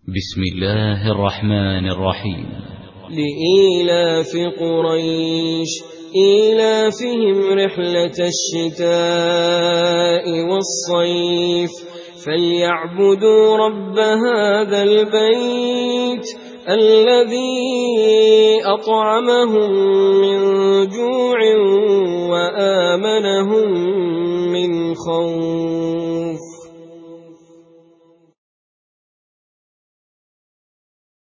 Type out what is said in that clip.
بسم الله الرحمن الرحيم. لإيلاف قريش إيلافهم رحلة الشتاء والصيف فليعبدوا رب هذا البيت الذي أطعمهم من جوع وآمنهم من خوف.